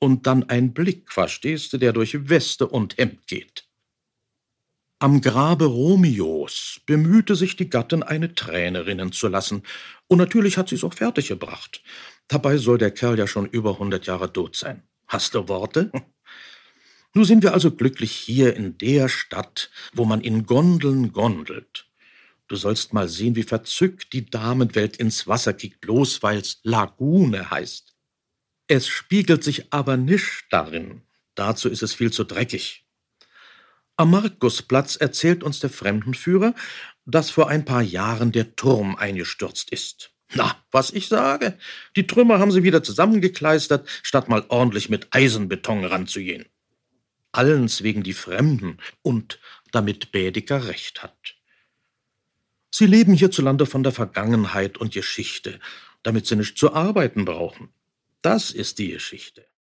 Und dann ein Blick, verstehst du, der durch Weste und Hemd geht. Am Grabe Romeos bemühte sich die Gattin, eine Träne rinnen zu lassen. Und natürlich hat sie's auch fertiggebracht. Dabei soll der Kerl ja schon über 100 Jahre tot sein. Hast du Worte? Nun sind wir also glücklich hier in der Stadt, wo man in Gondeln gondelt. Du sollst mal sehen, wie verzückt die Damenwelt ins Wasser kickt, bloß weil's Lagune heißt. Es spiegelt sich aber nisch darin. Dazu ist es viel zu dreckig. Am Markusplatz erzählt uns der Fremdenführer, dass vor ein paar Jahren der Turm eingestürzt ist. Na, was ich sage? Die Trümmer haben sie wieder zusammengekleistert, statt mal ordentlich mit Eisenbeton ranzugehen. Allens wegen die Fremden und damit Bädeker recht hat. Sie leben hierzulande von der Vergangenheit und Geschichte, damit sie nicht zu arbeiten brauchen. Das ist die Geschichte.